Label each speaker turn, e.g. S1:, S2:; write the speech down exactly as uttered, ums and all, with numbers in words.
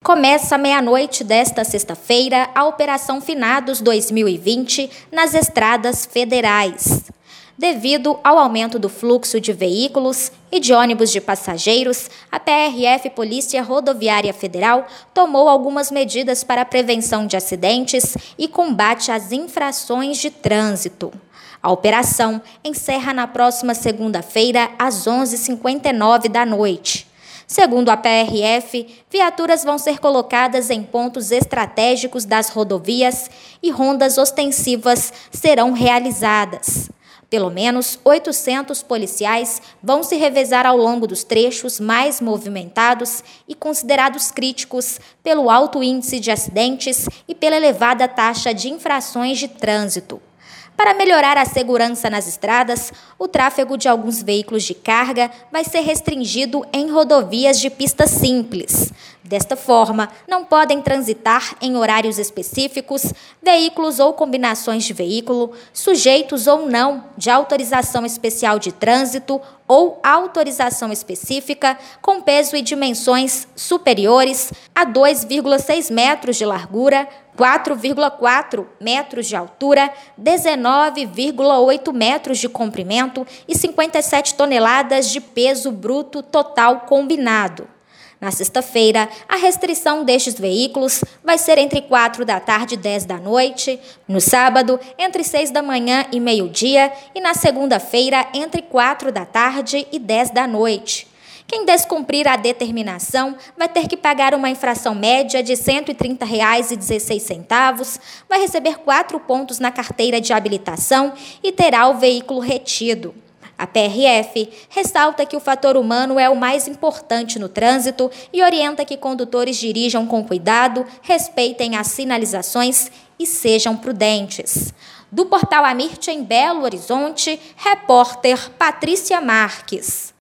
S1: Começa à meia-noite desta sexta-feira a Operação Finados dois mil e vinte nas estradas federais. Devido ao aumento do fluxo de veículos e de ônibus de passageiros, a P R F Polícia Rodoviária Federal tomou algumas medidas para a prevenção de acidentes e combate às infrações de trânsito. A operação encerra na próxima segunda-feira, às onze e cinquenta e nove da noite. Segundo a P R F, viaturas vão ser colocadas em pontos estratégicos das rodovias e rondas ostensivas serão realizadas. Pelo menos oitocentos policiais vão se revezar ao longo dos trechos mais movimentados e considerados críticos pelo alto índice de acidentes e pela elevada taxa de infrações de trânsito. Para melhorar a segurança nas estradas, o tráfego de alguns veículos de carga vai ser restringido em rodovias de pista simples. Desta forma, não podem transitar em horários específicos veículos ou combinações de veículo, sujeitos ou não de autorização especial de trânsito ou autorização específica com peso e dimensões superiores a dois vírgula seis metros de largura, quatro vírgula quatro metros de altura, dezenove vírgula oito metros de comprimento e cinquenta e sete toneladas de peso bruto total combinado. Na sexta-feira, a restrição destes veículos vai ser entre quatro da tarde e dez da noite, no sábado, entre seis da manhã e meio-dia e na segunda-feira, entre quatro da tarde e dez da noite. Quem descumprir a determinação vai ter que pagar uma infração média de cento e trinta reais e dezesseis centavos, vai receber quatro pontos na carteira de habilitação e terá o veículo retido. A P R F ressalta que o fator humano é o mais importante no trânsito e orienta que condutores dirijam com cuidado, respeitem as sinalizações e sejam prudentes. Do Portal Amirte em Belo Horizonte, repórter Patrícia Marques.